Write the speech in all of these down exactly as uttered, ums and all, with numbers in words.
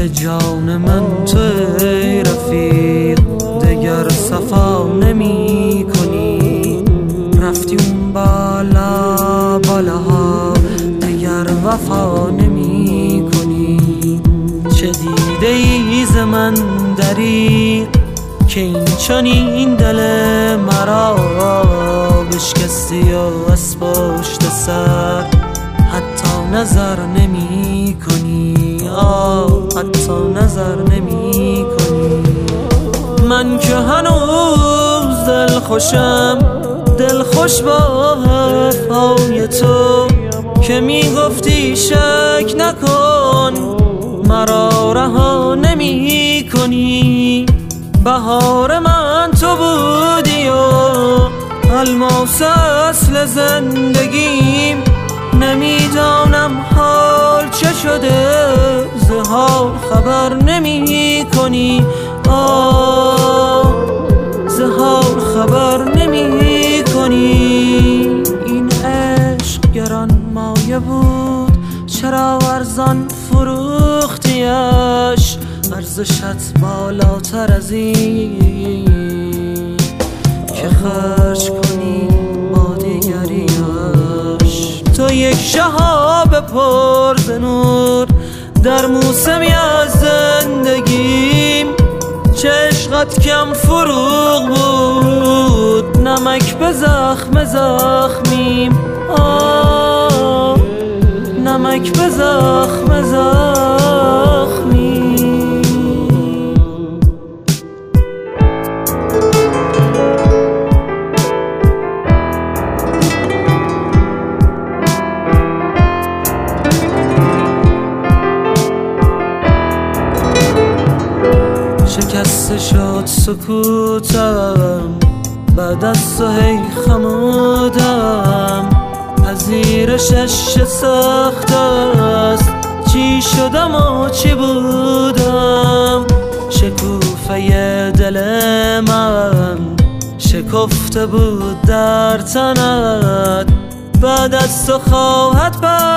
به جان من تو ای رفیق دگر صفا نمی کنی. رفتی اون بالا بالاها دگر وفا نمی کنی. چه دیده ای ز من داری که این چنین دل مرا بشکستی و از پشت سر حتی نظر نمی کنی. آه حتی نظر نمی کنی. من که هنوز دل خوشم دل خوش با حرفای تو که می گفتی شک نکن مرا رها نمی کنی. بهار من تو بودی و الماس اصل زندگیم. نمیدانم حال چه شده ز حال خبر نمی کنی. آه ز حال خبر نمی کنی. این عشق گران مایه بود چرا ارزان فروختیش. ارزشت بالاتر از این که خرج کنی با دیگریش. تو یک شهاب پر ز نور در موسمی از زندگیم. چه عشقت کم فروغ بود نمک به زخم زخمیم. آه نمک به زخم زخمیم. شکسته شد سکوتم بعد از تو هی خمودم. پذیرشش سخت است چی شدم و چی بودم. شکوفه دل من شکفته بود در تنت. بعد از تو خواهد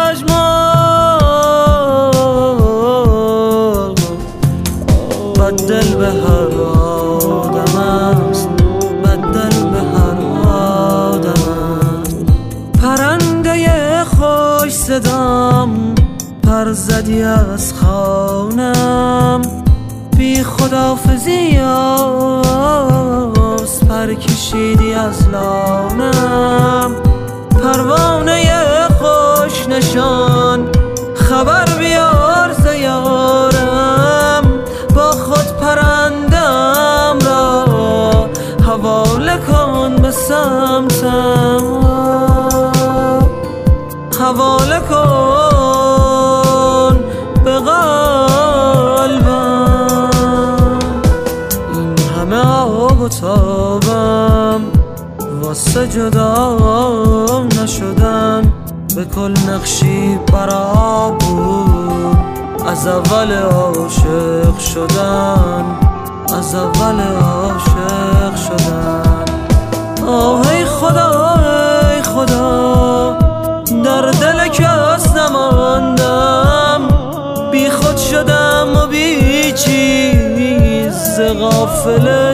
پژمرد بدل به هر آدم است. بدل به هر آدم است. پرنده خوش صدام پر زدی از خانم. بی خداحافظی آس پر کشیدی از لانم. پروانه خوش نشان خبر بیار ز یارم. با خود پرندم را حواله کن به سمتم. حواله کن به قلبم. این همه آب و تابم واسه جدا نشدن. به کل نقشی برا بود از اول عاشق شدن. از اول عاشق شدن. آه ای خدا ای خدا در دل کس نماندم. بی خود شدم و بی چیز غافل